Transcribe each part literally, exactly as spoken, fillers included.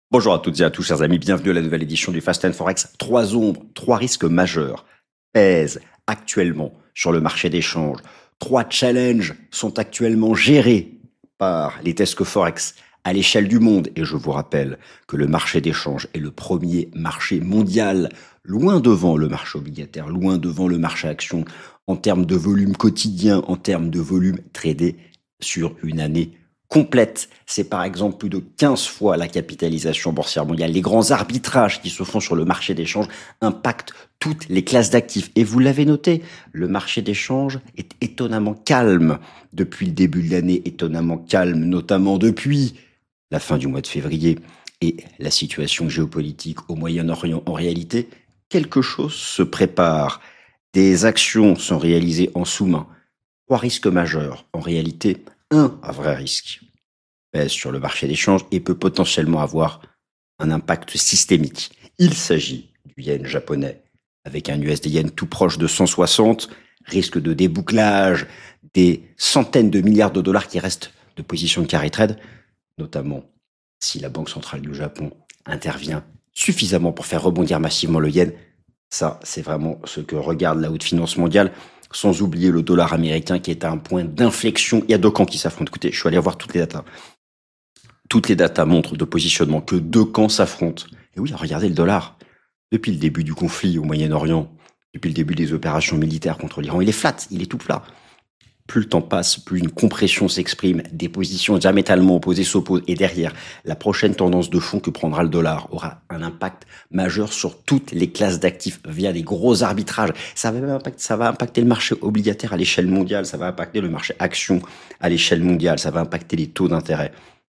Bonjour à toutes et à tous, chers amis, bienvenue à la nouvelle édition du Fast and Forex. Trois ombres, trois risques majeurs pèsent actuellement sur le marché des changes. Trois challenges sont actuellement gérés par les desks Forex à l'échelle du monde. Et je vous rappelle que le marché des changes est le premier marché mondial, loin devant le marché obligataire, loin devant le marché action, en termes de volume quotidien, en termes de volume tradé sur une année complète. C'est par exemple plus de quinze fois la capitalisation boursière mondiale. Les grands arbitrages qui se font sur le marché des changes impactent toutes les classes d'actifs. Et vous l'avez noté, le marché des changes est étonnamment calme depuis le début de l'année, étonnamment calme, notamment depuis la fin du mois de février et la situation géopolitique au Moyen-Orient. En réalité, quelque chose se prépare. Des actions sont réalisées en sous-main. Trois risques majeurs. En réalité, un vrai risque pèse sur le marché des changes et peut potentiellement avoir un impact systémique. Il s'agit du yen japonais avec un U S D yen tout proche de cent soixante, risque de débouclage des centaines de milliards de dollars qui restent de position de carry trade, notamment si la Banque centrale du Japon intervient suffisamment pour faire rebondir massivement le yen. Ça, c'est vraiment ce que regarde la haute finance mondiale. Sans oublier le dollar américain qui est à un point d'inflexion. Il y a deux camps qui s'affrontent. Écoutez, je suis allé voir toutes les datas. Toutes les datas montrent de positionnement que deux camps s'affrontent. Et oui, regardez le dollar. Depuis le début du conflit au Moyen-Orient, depuis le début des opérations militaires contre l'Iran, il est flat, il est tout plat. Plus le temps passe, plus une compression s'exprime, des positions diamétralement opposées s'opposent. Et derrière, la prochaine tendance de fond que prendra le dollar aura un impact majeur sur toutes les classes d'actifs via des gros arbitrages. Ça va, impacter, ça va impacter le marché obligataire à l'échelle mondiale, ça va impacter le marché action à l'échelle mondiale, ça va impacter les taux d'intérêt.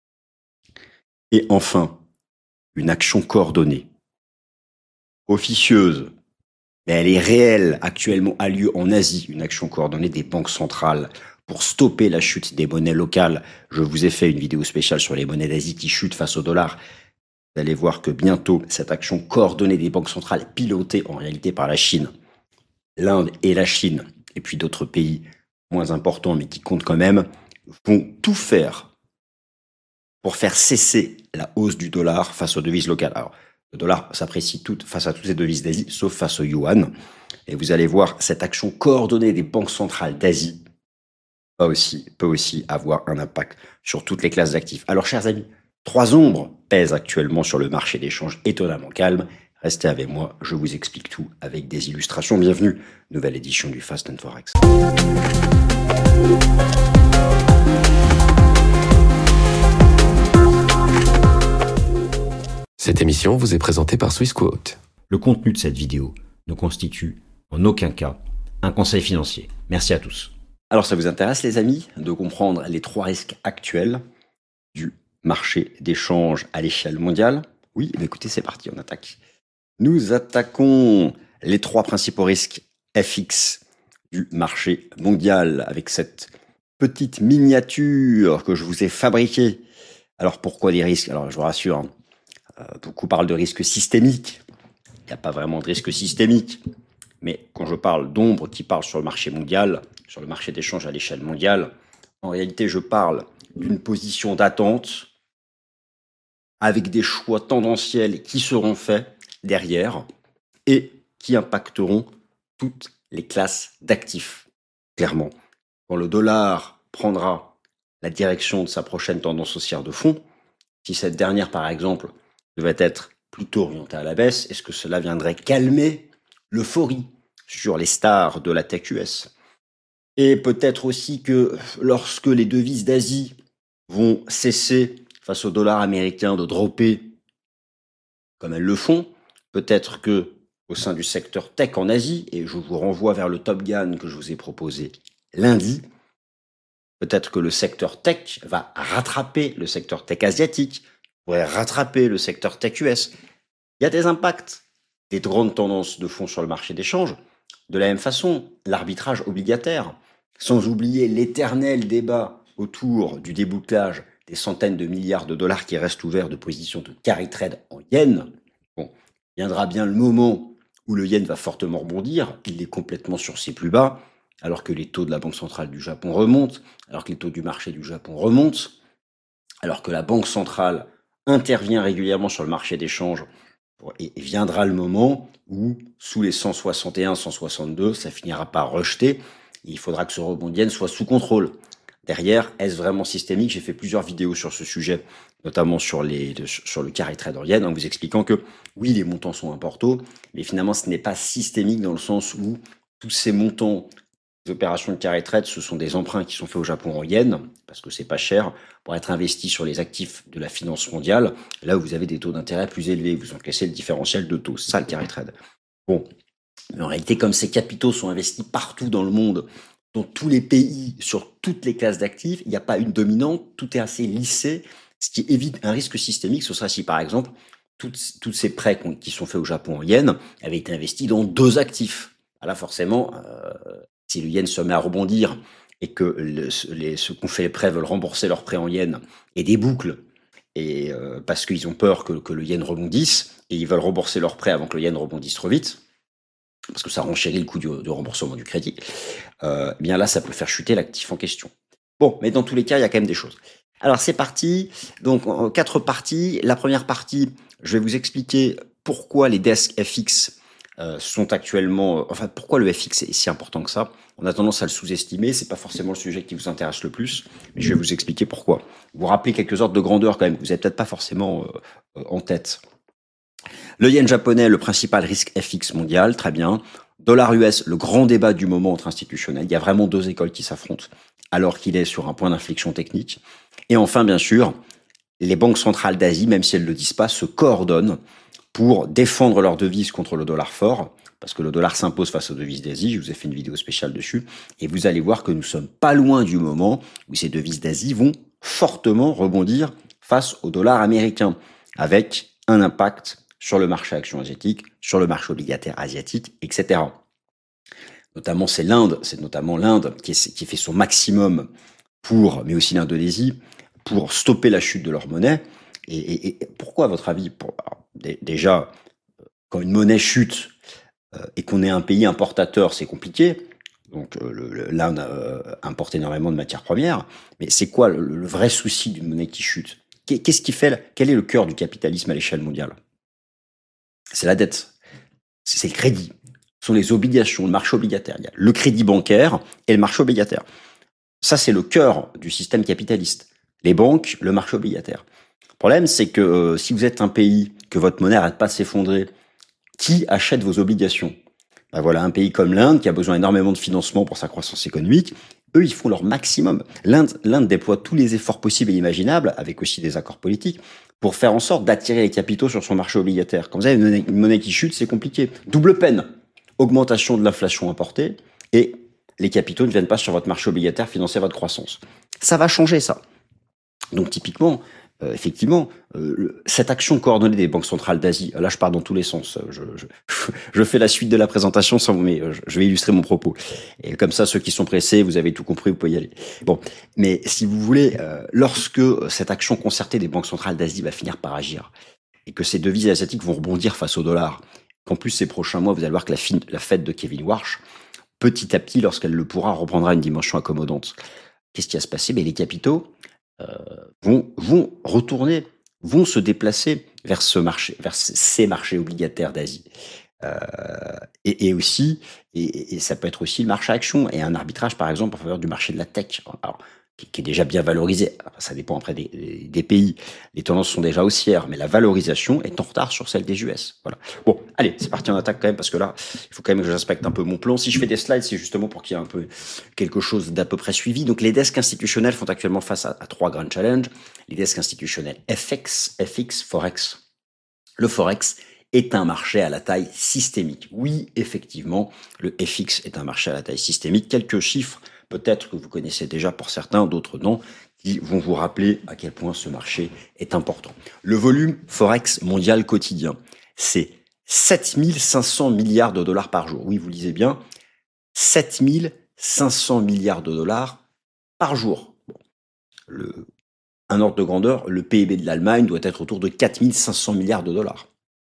Et enfin, une action coordonnée, officieuse, mais elle est réelle, actuellement a lieu en Asie, une action coordonnée des banques centrales pour stopper la chute des monnaies locales. Je vous ai fait une vidéo spéciale sur les monnaies d'Asie qui chutent face au dollar. Vous allez voir que bientôt, cette action coordonnée des banques centrales, pilotée en réalité par la Chine, l'Inde et la Chine, et puis d'autres pays moins importants mais qui comptent quand même, vont tout faire pour faire cesser la hausse du dollar face aux devises locales. Alors, le dollar s'apprécie tout face à toutes les devises d'Asie, sauf face au yuan. Et vous allez voir, cette action coordonnée des banques centrales d'Asie peut aussi, peut aussi avoir un impact sur toutes les classes d'actifs. Alors, chers amis, trois ombres pèsent actuellement sur le marché des changes étonnamment calme. Restez avec moi, je vous explique tout avec des illustrations. Bienvenue, nouvelle édition du Fast and Forex. Cette émission vous est présentée par Swissquote. Le contenu de cette vidéo ne constitue en aucun cas un conseil financier. Merci à tous. Alors ça vous intéresse les amis de comprendre les trois risques actuels du marché des changes à l'échelle mondiale? Oui, mais écoutez, c'est parti, on attaque. Nous attaquons les trois principaux risques F X du marché mondial avec cette petite miniature que je vous ai fabriquée. Alors pourquoi des risques? Alors je vous rassure, hein, euh, beaucoup parlent de risque systémique. Il n'y a pas vraiment de risque systémique. Mais quand je parle d'ombre qui parle sur le marché mondial, sur le marché d'échange à l'échelle mondiale, en réalité je parle d'une position d'attente avec des choix tendanciels qui seront faits derrière et qui impacteront toutes les classes d'actifs. Clairement, quand le dollar prendra la direction de sa prochaine tendance haussière de fond, si cette dernière par exemple devait être plutôt orientée à la baisse, est-ce que cela viendrait calmer l'euphorie sur les stars de la tech U S? Et peut-être aussi que lorsque les devises d'Asie vont cesser face au dollar américain de dropper comme elles le font, peut-être que au sein du secteur tech en Asie, et je vous renvoie vers le Top Gun que je vous ai proposé lundi, peut-être que le secteur tech va rattraper le secteur tech asiatique, pourrait rattraper le secteur tech U S. Il y a des impacts, des grandes tendances de fond sur le marché des changes. De la même façon, l'arbitrage obligataire, sans oublier l'éternel débat autour du débouclage des centaines de milliards de dollars qui restent ouverts de positions de carry trade en yen. Bon, viendra bien le moment où le yen va fortement rebondir, il est complètement sur ses plus bas, alors que les taux de la Banque centrale du Japon remontent, alors que les taux du marché du Japon remontent, alors que la Banque centrale intervient régulièrement sur le marché des changes. Et, et viendra le moment où, sous les cent soixante et un, cent soixante-deux, ça finira par rejeter. Il faudra que ce rebond de yen soit sous contrôle. Derrière, est-ce vraiment systémique? J'ai fait plusieurs vidéos sur ce sujet, notamment sur, les, sur le carry trade en yen, en vous expliquant que oui, les montants sont importants, mais finalement, ce n'est pas systémique dans le sens où tous ces montants, les opérations de carry trade, ce sont des emprunts qui sont faits au Japon en yen, parce que c'est pas cher, pour être investis sur les actifs de la finance mondiale, là où vous avez des taux d'intérêt plus élevés, vous encaissez le différentiel de taux, c'est ça le carry trade. Bon, mais en réalité, comme ces capitaux sont investis partout dans le monde, dans tous les pays, sur toutes les classes d'actifs, il n'y a pas une dominante, tout est assez lissé, ce qui évite un risque systémique. Ce sera si, par exemple, toutes, toutes ces prêts qui sont faits au Japon en yen avaient été investis dans deux actifs. Là, forcément, euh, si le yen se met à rebondir et que le, les, ceux qui ont fait les prêts veulent rembourser leurs prêts en yen et des boucles, et euh, parce qu'ils ont peur que, que le yen rebondisse, et ils veulent rembourser leurs prêts avant que le yen rebondisse trop vite, parce que ça renchérit le coût du, du remboursement du crédit, euh, bien là, ça peut faire chuter l'actif en question. Bon, mais dans tous les cas, il y a quand même des choses. Alors, c'est parti. Donc, en quatre parties. La première partie, je vais vous expliquer pourquoi les desks F X euh, sont actuellement... Enfin, pourquoi le F X est si important que ça. On a tendance à le sous-estimer. C'est pas forcément le sujet qui vous intéresse le plus, mais je vais vous expliquer pourquoi. Vous rappelez quelques ordres de grandeur quand même, que vous n'avez peut-être pas forcément euh, en tête. Le yen japonais, le principal risque F X mondial, très bien. Dollar U S, le grand débat du moment entre institutionnels. Il y a vraiment deux écoles qui s'affrontent, alors qu'il est sur un point d'inflexion technique. Et enfin, bien sûr, les banques centrales d'Asie, même si elles ne le disent pas, se coordonnent pour défendre leurs devises contre le dollar fort, parce que le dollar s'impose face aux devises d'Asie. Je vous ai fait une vidéo spéciale dessus. Et vous allez voir que nous sommes pas loin du moment où ces devises d'Asie vont fortement rebondir face au dollar américain, avec un impact sur le marché action asiatique, sur le marché obligataire asiatique, et cetera. Notamment, c'est l'Inde, c'est notamment l'Inde qui, qui fait son maximum pour, mais aussi l'Indonésie, pour stopper la chute de leur monnaie. Et, et, et pourquoi, à votre avis? pour, alors, Déjà, quand une monnaie chute euh, et qu'on est un pays importateur, c'est compliqué. Donc, euh, l'Inde euh, importe énormément de matières premières. Mais c'est quoi le, le vrai souci d'une monnaie qui chute? Qu'est-ce qui fait, quel est le cœur du capitalisme à l'échelle mondiale? C'est la dette, c'est le crédit, ce sont les obligations, le marché obligataire. Il y a le crédit bancaire et le marché obligataire. Ça, c'est le cœur du système capitaliste. Les banques, le marché obligataire. Le problème, c'est que euh, si vous êtes un pays, que votre monnaie n'arrête pas de s'effondrer, qui achète vos obligations? Ben voilà, un pays comme l'Inde, qui a besoin énormément de financement pour sa croissance économique, eux, ils font leur maximum. L'Inde, l'Inde déploie tous les efforts possibles et imaginables, avec aussi des accords politiques, pour faire en sorte d'attirer les capitaux sur son marché obligataire. Quand vous avez une monnaie, une monnaie qui chute, c'est compliqué. Double peine. Augmentation de l'inflation importée et les capitaux ne viennent pas sur votre marché obligataire financer votre croissance. Ça va changer, ça. Donc, typiquement, euh, effectivement, euh, le, cette action coordonnée des banques centrales d'Asie, là, je pars dans tous les sens. Je, je, je fais la suite de la présentation, sans, mais je, je vais illustrer mon propos. Et comme ça, ceux qui sont pressés, vous avez tout compris, vous pouvez y aller. Bon, mais si vous voulez, euh, lorsque cette action concertée des banques centrales d'Asie va finir par agir et que ces devises asiatiques vont rebondir face au dollar, qu'en plus ces prochains mois, vous allez voir que la, fin, la Fed de Kevin Warsh, petit à petit, lorsqu'elle le pourra, reprendra une dimension accommodante. Qu'est-ce qui va se passer? Mais les capitaux euh, vont, vont retourner, vont se déplacer vers ce marché, vers ces marchés obligataires d'Asie. Euh, et, et aussi, et, et ça peut être aussi le marché action et un arbitrage, par exemple, en faveur du marché de la tech. Alors, qui, qui est déjà bien valorisé. Ça dépend après des, des pays. Les tendances sont déjà haussières, mais la valorisation est en retard sur celle des U S. Voilà. Bon, allez, c'est parti en attaque quand même, parce que là, il faut quand même que j'inspecte un peu mon plan. Si je fais des slides, c'est justement pour qu'il y ait un peu quelque chose d'à peu près suivi. Donc, les desks institutionnels font actuellement face à, à trois grands challenges. Les desks institutionnels F X, F X, Forex. Le Forex est un marché à la taille systémique. Oui, effectivement, le F X est un marché à la taille systémique. Quelques chiffres, peut-être que vous connaissez déjà pour certains, d'autres non, qui vont vous rappeler à quel point ce marché est important. Le volume Forex mondial quotidien, c'est sept mille cinq cents milliards de dollars par jour. Oui, vous lisez bien, sept mille cinq cents milliards de dollars par jour. Bon. Le, un ordre de grandeur, le P I B de l'Allemagne doit être autour de quatre mille cinq cents milliards de dollars.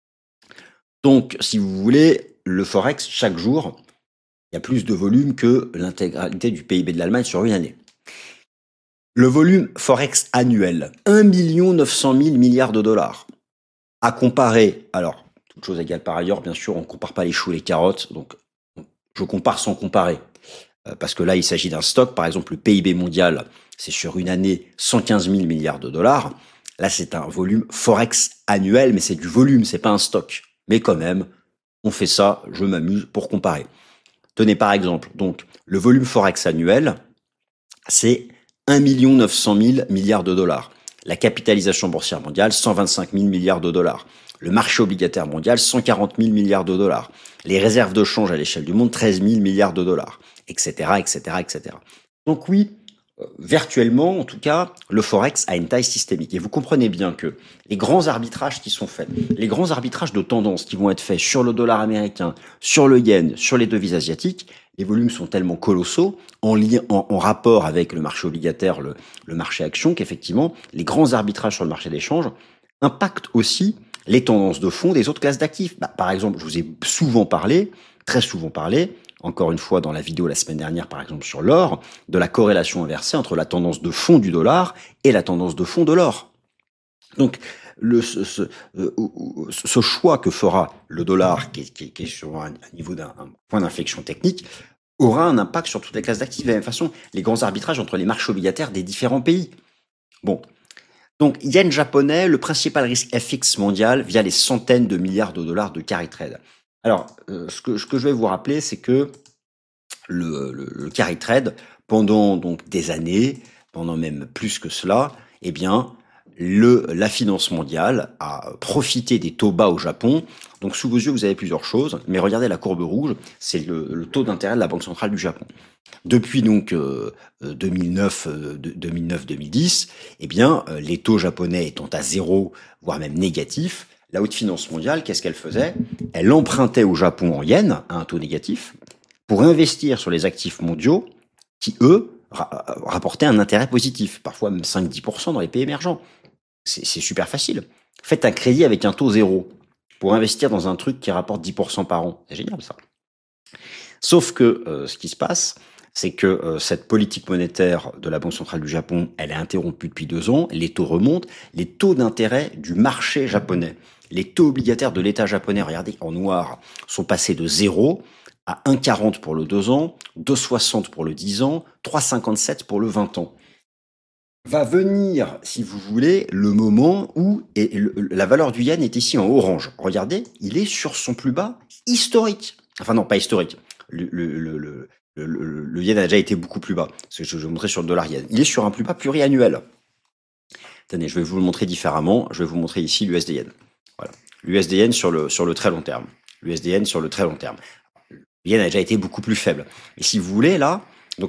Donc, si vous voulez, le Forex, chaque jour, il y a plus de volume que l'intégralité du P I B de l'Allemagne sur une année. Le volume Forex annuel, un million neuf cent mille milliards de dollars. À comparer, alors, toute chose égale par ailleurs, bien sûr, on ne compare pas les choux et les carottes, donc je compare sans comparer. Euh, parce que là, il s'agit d'un stock, par exemple, le P I B mondial, c'est sur une année cent quinze mille milliards de dollars. Là, c'est un volume Forex annuel, mais c'est du volume, c'est pas un stock. Mais quand même, on fait ça, je m'amuse pour comparer. Tenez par exemple, donc, le volume Forex annuel, c'est un million neuf cent mille milliards de dollars. La capitalisation boursière mondiale, cent vingt-cinq mille milliards de dollars. Le marché obligataire mondial, cent quarante mille milliards de dollars. Les réserves de change à l'échelle du monde, treize mille milliards de dollars, et cetera, et cetera, et cetera. Donc oui, euh, virtuellement, en tout cas, le Forex a une taille systémique. Et vous comprenez bien que les grands arbitrages qui sont faits, les grands arbitrages de tendance qui vont être faits sur le dollar américain, sur le yen, sur les devises asiatiques, les volumes sont tellement colossaux, en, lien, en, en rapport avec le marché obligataire, le, le marché action, qu'effectivement, les grands arbitrages sur le marché d'échange impactent aussi les tendances de fond des autres classes d'actifs. Bah, par exemple, je vous ai souvent parlé, très souvent parlé, encore une fois dans la vidéo la semaine dernière, par exemple sur l'or, de la corrélation inversée entre la tendance de fond du dollar et la tendance de fond de l'or. Donc, le, ce, ce, euh, ce choix que fera le dollar, qui est, qui est, qui est sur un, un niveau d'un point d'inflexion technique, aura un impact sur toutes les classes d'actifs. De la même façon, les grands arbitrages entre les marchés obligataires des différents pays. Bon. Donc, yen japonais, le principal risque F X mondial via les centaines de milliards de dollars de carry trade. Alors, euh, ce, que, ce que je vais vous rappeler, c'est que le, le, le carry trade, pendant donc des années, pendant même plus que cela, eh bien, le, la finance mondiale a profité des taux bas au Japon. Donc, sous vos yeux, vous avez plusieurs choses, mais regardez la courbe rouge, c'est le, le taux d'intérêt de la Banque centrale du Japon. Depuis donc euh, deux mille neuf, euh, deux mille neuf deux mille dix, eh bien, euh, les taux japonais étant à zéro, voire même négatifs, la haute finance mondiale, qu'est-ce qu'elle faisait? Elle empruntait au Japon en yens à un taux négatif pour investir sur les actifs mondiaux qui, eux, ra rapportaient un intérêt positif, parfois même cinq à dix pour cent dans les pays émergents. C'est super facile. Faites un crédit avec un taux zéro pour investir dans un truc qui rapporte dix pour cent par an. C'est génial, ça. Sauf que euh, ce qui se passe, c'est que euh, cette politique monétaire de la Banque centrale du Japon, elle est interrompue depuis deux ans, les taux remontent, les taux d'intérêt du marché japonais, les taux obligataires de l'État japonais, regardez, en noir, sont passés de zéro à un virgule quarante pour le deux ans, deux virgule soixante pour le dix ans, trois virgule cinquante-sept pour le vingt ans. Va venir, si vous voulez, le moment où et le, la valeur du yen est ici en orange. Regardez, il est sur son plus bas historique. Enfin non, pas historique. Le, le, le, le, le, le yen a déjà été beaucoup plus bas. Ce que je vais vous montrer sur le dollar yen. Il est sur un plus bas pluriannuel. Attendez, je vais vous le montrer différemment. Je vais vous montrer ici l'U S D yen. Voilà. L'U S D yen sur le, sur le très long terme. L'U S D yen sur le très long terme. Le yen a déjà été beaucoup plus faible. Et si vous voulez, là, donc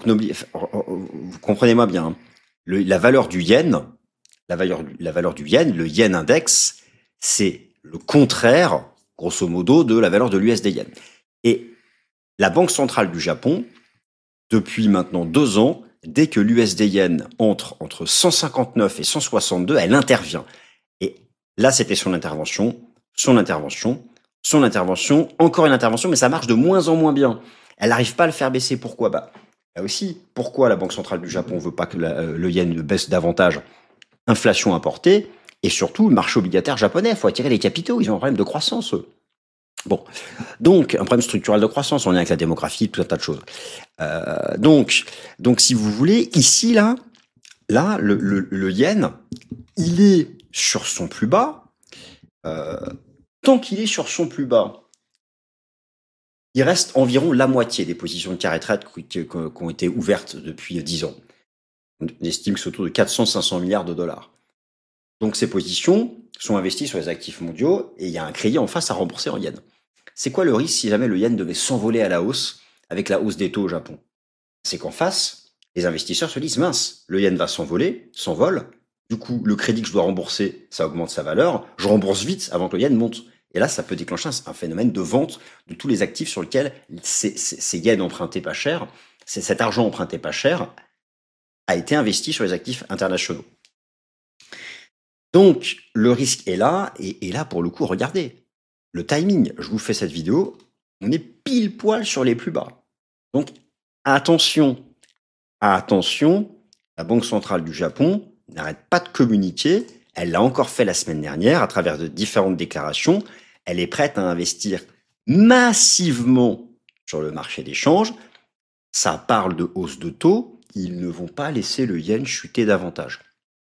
vous comprenez-moi bien, hein. Le, la valeur du yen, la valeur, la valeur du yen, le yen index, c'est le contraire, grosso modo, de la valeur de l'U S D yen. Et la Banque centrale du Japon, depuis maintenant deux ans, dès que l'U S D yen entre entre cent cinquante-neuf et cent soixante-deux, elle intervient. Et là, c'était son intervention, son intervention, son intervention, encore une intervention, mais ça marche de moins en moins bien. Elle n'arrive pas à le faire baisser. Pourquoi? Bah, là aussi, pourquoi la Banque centrale du Japon veut pas que la, euh, le yen baisse davantage? Inflation importée, et surtout, le marché obligataire japonais, il faut attirer les capitaux, ils ont un problème de croissance, eux. Bon, donc, un problème structurel de croissance, on est avec la démographie, tout un tas de choses. Euh, donc, donc, si vous voulez, ici, là, là le, le, le yen, il est sur son plus bas. Euh, tant qu'il est sur son plus bas, il reste environ la moitié des positions de carry trade qui, qui, qui ont été ouvertes depuis dix ans. On estime que c'est autour de quatre cents à cinq cents milliards de dollars. Donc ces positions sont investies sur les actifs mondiaux et il y a un crédit en face à rembourser en yens. C'est quoi le risque si jamais le yen devait s'envoler à la hausse avec la hausse des taux au Japon? C'est qu'en face, les investisseurs se disent mince, le yen va s'envoler, s'envole. Du coup, le crédit que je dois rembourser, ça augmente sa valeur. Je rembourse vite avant que le yen monte. Et là, ça peut déclencher un, un phénomène de vente de tous les actifs sur lesquels ces, ces, ces yens empruntés pas cher, cet argent emprunté pas cher, a été investi sur les actifs internationaux. Donc, le risque est là, et, et là, pour le coup, regardez, le timing, je vous fais cette vidéo, on est pile poil sur les plus bas. Donc, attention, attention, La Banque centrale du Japon n'arrête pas de communiquer. Elle l'a encore fait la semaine dernière à travers de différentes déclarations. Elle est prête à investir massivement sur le marché des changes. Ça parle de hausse de taux. Ils ne vont pas laisser le yen chuter davantage.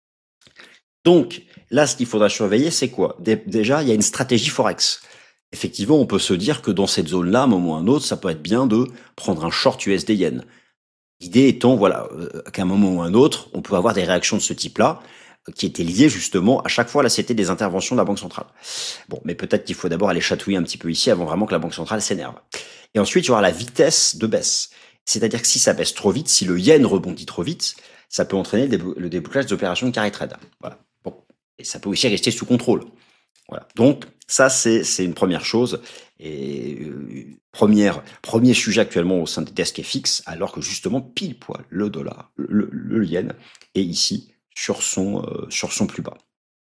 Donc, là, ce qu'il faudra surveiller, c'est quoi? Déjà, il y a une stratégie Forex. Effectivement, on peut se dire que dans cette zone-là, à un moment ou à un autre, ça peut être bien de prendre un short U S D yen. L'idée étant, voilà, euh, qu'à un moment ou à un autre, on peut avoir des réactions de ce type-là, euh, qui étaient liées justement, à chaque fois, là, c'était des interventions de la Banque centrale. Bon, mais peut-être qu'il faut d'abord aller chatouiller un petit peu ici avant vraiment que la Banque centrale s'énerve. Et ensuite, il y aura la vitesse de baisse. C'est-à-dire que si ça baisse trop vite, si le yen rebondit trop vite, ça peut entraîner le, déblo- le déblocage des opérations de carry trade. Voilà. Bon. Et ça peut aussi rester sous contrôle. Voilà. Donc, ça, c'est, c'est une première chose. Et euh, première, premier sujet actuellement au sein des desks F X, alors que justement, pile poil, le dollar, le, le yen est ici sur son, euh, sur son plus bas.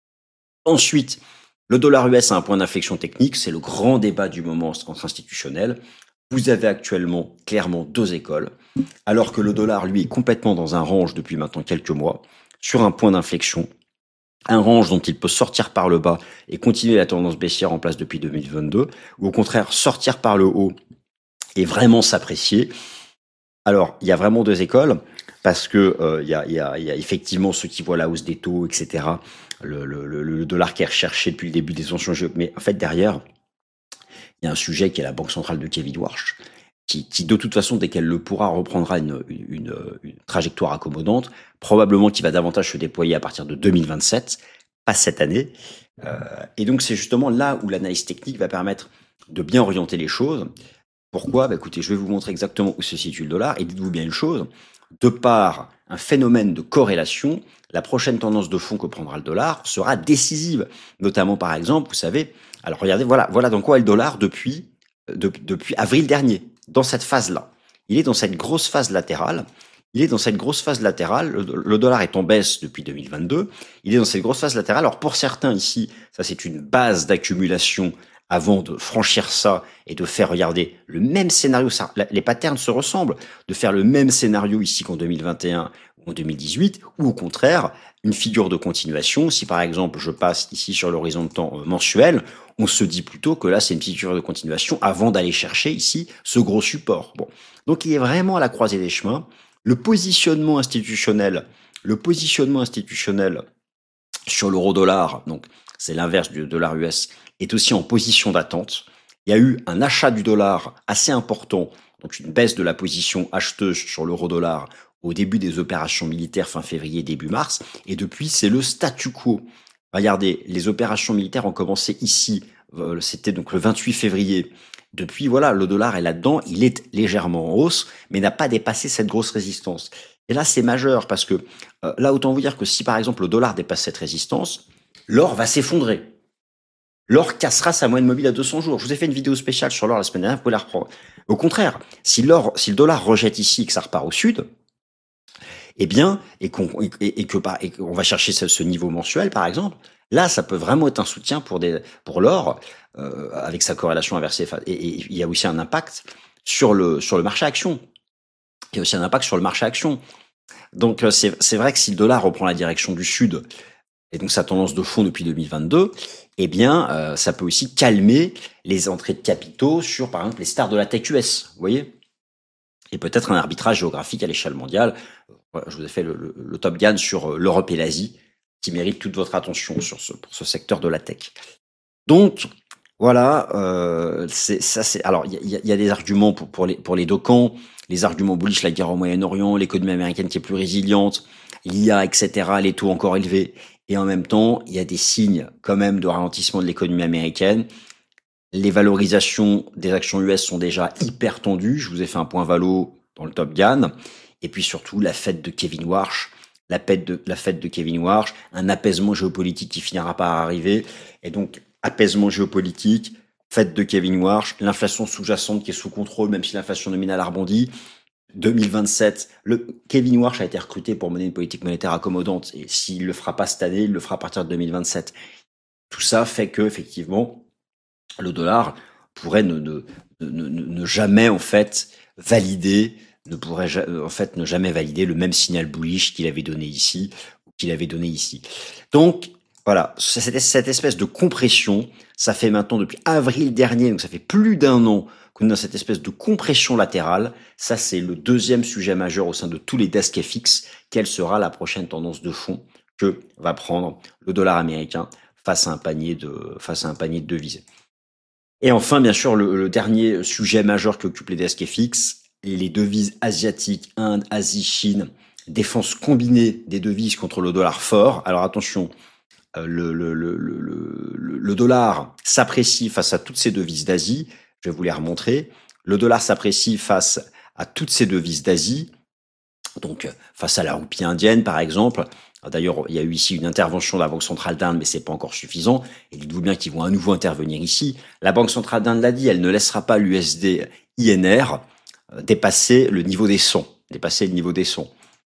Ensuite, le dollar U S a un point d'inflexion technique. C'est le grand débat du moment entre institutionnels. Vous avez actuellement clairement deux écoles, alors que le dollar, lui, est complètement dans un range depuis maintenant quelques mois, sur un point d'inflexion, un range dont il peut sortir par le bas et continuer la tendance baissière en place depuis deux mille vingt-deux, ou au contraire sortir par le haut et vraiment s'apprécier. Alors, il y a vraiment deux écoles, parce que euh, il y, a, il y, a, il y a effectivement ceux qui voient la hausse des taux, et cetera, le, le, le, le dollar qui est recherché depuis le début des tensions géopolitiques, mais en fait, derrière, il y a un sujet qui est la Banque centrale de Kevin Warsh, qui, qui de toute façon, dès qu'elle le pourra, reprendra une, une, une, une trajectoire accommodante, probablement qui va davantage se déployer à partir de deux mille vingt-sept, pas cette année. Euh, et donc, c'est justement là où l'analyse technique va permettre de bien orienter les choses. Pourquoi? Bah, écoutez, je vais vous montrer exactement où se situe le dollar, et dites-vous bien une chose, de par un phénomène de corrélation, la prochaine tendance de fond que prendra le dollar sera décisive. Notamment, par exemple, vous savez, alors regardez, voilà, voilà dans quoi est le dollar depuis, de, depuis avril dernier, dans cette phase-là. Il est dans cette grosse phase latérale. Il est dans cette grosse phase latérale. Le, le dollar est en baisse depuis deux mille vingt-deux. Il est dans cette grosse phase latérale. Alors pour certains ici, ça c'est une base d'accumulation avant de franchir ça et de faire, regarder le même scénario, ça, les patterns se ressemblent, de faire le même scénario ici qu'en deux mille vingt et un ou en deux mille dix-huit, ou au contraire, une figure de continuation. Si par exemple je passe ici sur l'horizon de temps mensuel, on se dit plutôt que là c'est une figure de continuation avant d'aller chercher ici ce gros support. Bon, donc il est vraiment à la croisée des chemins. Le positionnement institutionnel, le positionnement institutionnel sur l'euro-dollar, donc c'est l'inverse du dollar U S, est aussi en position d'attente. Il y a eu un achat du dollar assez important, donc une baisse de la position acheteuse sur l'euro-dollar au début des opérations militaires fin février, début mars, et depuis c'est le statu quo. Regardez, les opérations militaires ont commencé ici, euh, c'était donc le vingt-huit février. Depuis, voilà, le dollar est là-dedans, il est légèrement en hausse, mais n'a pas dépassé cette grosse résistance. Et là, c'est majeur parce que euh, là, autant vous dire que si par exemple le dollar dépasse cette résistance, l'or va s'effondrer. L'or cassera sa moyenne mobile à deux cents jours. Je vous ai fait une vidéo spéciale sur l'or la semaine dernière, vous pouvez la reprendre. Au contraire, si l'or, si le dollar rejette ici et que ça repart au sud, eh bien, et qu'on et, et que et qu'on va chercher ce, ce niveau mensuel, par exemple, là, ça peut vraiment être un soutien pour des pour l'or euh, avec sa corrélation inversée. Et, et il y a aussi un impact sur le sur le marché action. Il y a aussi un impact sur le marché action. Donc c'est c'est vrai que si le dollar reprend la direction du sud et donc sa tendance de fond depuis deux mille vingt-deux, eh bien, euh, ça peut aussi calmer les entrées de capitaux sur, par exemple, les stars de la tech U S, vous voyez, et peut-être un arbitrage géographique à l'échelle mondiale. Voilà, je vous ai fait le, le, le Top Gun sur l'Europe et l'Asie, qui mérite toute votre attention sur ce, pour ce secteur de la tech. Donc, voilà, euh, c'est, ça c'est. Alors, il y a, y a des arguments pour, pour les pour les deux camps, les arguments bullish, la guerre au Moyen-Orient, l'économie américaine qui est plus résiliente, l'I A, et cetera, les taux encore élevés. Et en même temps, il y a des signes quand même de ralentissement de l'économie américaine. Les valorisations des actions U S sont déjà hyper tendues. Je vous ai fait un point valo dans le Top Gun. Et puis surtout, la fête de Kevin Warsh, la fête de, la fête de Kevin Warsh, un apaisement géopolitique qui finira par arriver. Et donc, apaisement géopolitique, fête de Kevin Warsh, l'inflation sous-jacente qui est sous contrôle, même si l'inflation nominale a rebondi. deux mille vingt-sept, le Kevin Warsh a été recruté pour mener une politique monétaire accommodante, et s'il le fera pas cette année, il le fera à partir de deux mille vingt-sept. Tout ça fait que effectivement, le dollar pourrait ne, ne, ne, ne jamais en fait valider ne pourrait en fait ne jamais valider le même signal bullish qu'il avait donné ici ou qu'il avait donné ici. Donc voilà, cette, cette espèce de compression, ça fait maintenant depuis avril dernier, donc ça fait plus d'un an qu'on est dans cette espèce de compression latérale. Ça, c'est le deuxième sujet majeur au sein de tous les desks F X. Quelle sera la prochaine tendance de fond que va prendre le dollar américain face à un panier de, face à un panier de devises? Et enfin, bien sûr, le, le dernier sujet majeur qui occupe les desks F X, les devises asiatiques, Inde, Asie, Chine, défense combinée des devises contre le dollar fort. Alors attention, le, le, le, le, le, le dollar s'apprécie face à toutes ces devises d'Asie. Je vais vous les remontrer. Le dollar s'apprécie face à toutes ces devises d'Asie. Donc, face à la roupie indienne, par exemple. D'ailleurs, il y a eu ici une intervention de la Banque centrale d'Inde, mais c'est pas encore suffisant. Et dites-vous bien qu'ils vont à nouveau intervenir ici. La Banque centrale d'Inde l'a dit, elle ne laissera pas l'U S D I N R dépasser le niveau des cent. Dépasser le niveau des cent.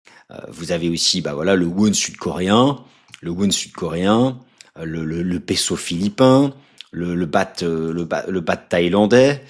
Vous avez aussi, bah voilà, le won sud-coréen, le won sud-coréen, le, le, le peso philippin, le, le baht, le baht, le baht thaïlandais,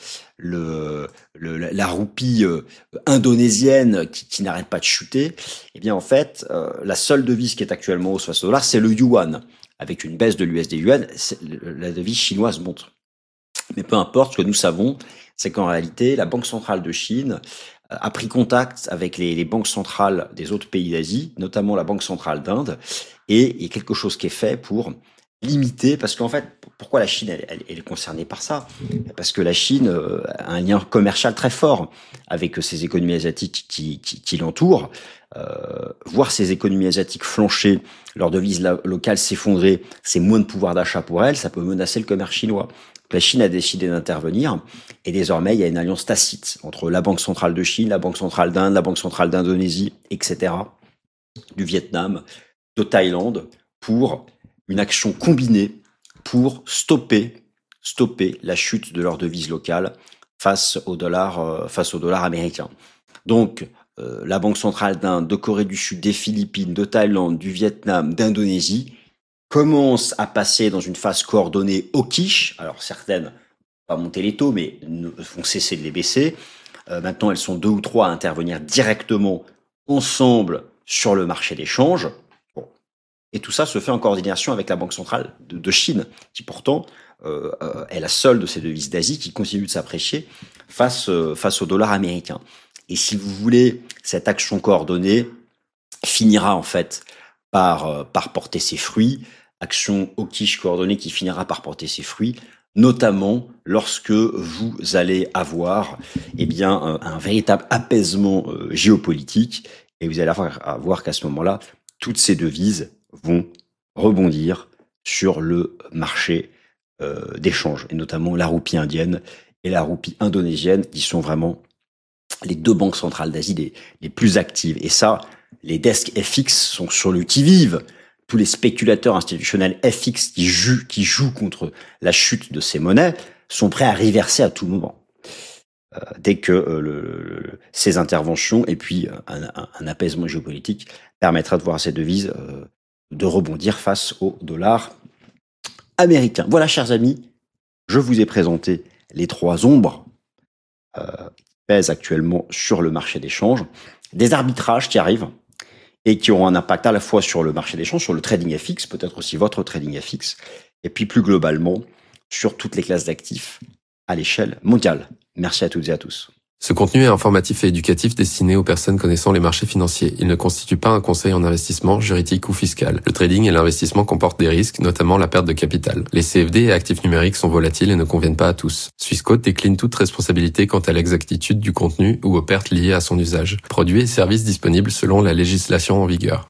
le, le, la roupie euh, indonésienne qui, qui n'arrête pas de chuter. Eh bien, en fait, euh, la seule devise qui est actuellement hausse face au dollar, c'est le yuan. Avec une baisse de l'U S D yuan, la devise chinoise monte. Mais peu importe, ce que nous savons, c'est qu'en réalité, la Banque centrale de Chine a pris contact avec les, les banques centrales des autres pays d'Asie, notamment la Banque centrale d'Inde, et il y a quelque chose qui est fait pour limiter, parce qu'en fait, pourquoi la Chine elle, elle, elle est concernée par ça? Parce que la Chine euh, a un lien commercial très fort avec ces économies asiatiques qui, qui, qui l'entourent. Euh, voir ces économies asiatiques flancher, leur devise locale s'effondrer, c'est moins de pouvoir d'achat pour elles, ça peut menacer le commerce chinois. La Chine a décidé d'intervenir et désormais il y a une alliance tacite entre la Banque centrale de Chine, la Banque centrale d'Inde, la Banque centrale d'Indonésie, et cetera, du Vietnam, de Thaïlande, pour une action combinée pour stopper, stopper la chute de leur devise locale face au dollar, euh, face au dollar américain. Donc, euh, la Banque centrale d'Inde, de Corée du Sud, des Philippines, de Thaïlande, du Vietnam, d'Indonésie commence à passer dans une phase coordonnée hawkish. Alors certaines vont pas monter les taux, mais vont cesser de les baisser. Euh, maintenant, elles sont deux ou trois à intervenir directement ensemble sur le marché des changes. Bon. Et tout ça se fait en coordination avec la Banque centrale de, de Chine, qui pourtant euh, euh, est la seule de ces devises d'Asie qui continue de s'apprécier face, euh, face au dollar américain. Et si vous voulez, cette action coordonnée finira en fait par, euh, par porter ses fruits. Action hawkish coordonnée qui finira par porter ses fruits, notamment lorsque vous allez avoir eh bien, un, un véritable apaisement euh, géopolitique, et vous allez avoir, avoir qu'à ce moment-là, toutes ces devises vont rebondir sur le marché euh, d'échange, et notamment la roupie indienne et la roupie indonésienne, qui sont vraiment les deux banques centrales d'Asie les, les plus actives. Et ça, les desks F X sont sur le qui-vive. Tous les spéculateurs institutionnels F X qui jouent, qui jouent contre la chute de ces monnaies sont prêts à reverser à tout moment. Euh, dès que euh, le, le, ces interventions et puis un, un, un apaisement géopolitique permettra de voir ces devises euh, de rebondir face au dollar américain. Voilà, chers amis, je vous ai présenté les trois ombres euh, qui pèsent actuellement sur le marché des changes, des arbitrages qui arrivent et qui auront un impact à la fois sur le marché des changes, sur le trading F X, peut-être aussi votre trading F X, et puis plus globalement sur toutes les classes d'actifs à l'échelle mondiale. Merci à toutes et à tous. Ce contenu est informatif et éducatif destiné aux personnes connaissant les marchés financiers. Il ne constitue pas un conseil en investissement, juridique ou fiscal. Le trading et l'investissement comportent des risques, notamment la perte de capital. Les C F D et actifs numériques sont volatiles et ne conviennent pas à tous. Swissquote décline toute responsabilité quant à l'exactitude du contenu ou aux pertes liées à son usage. Produits et services disponibles selon la législation en vigueur.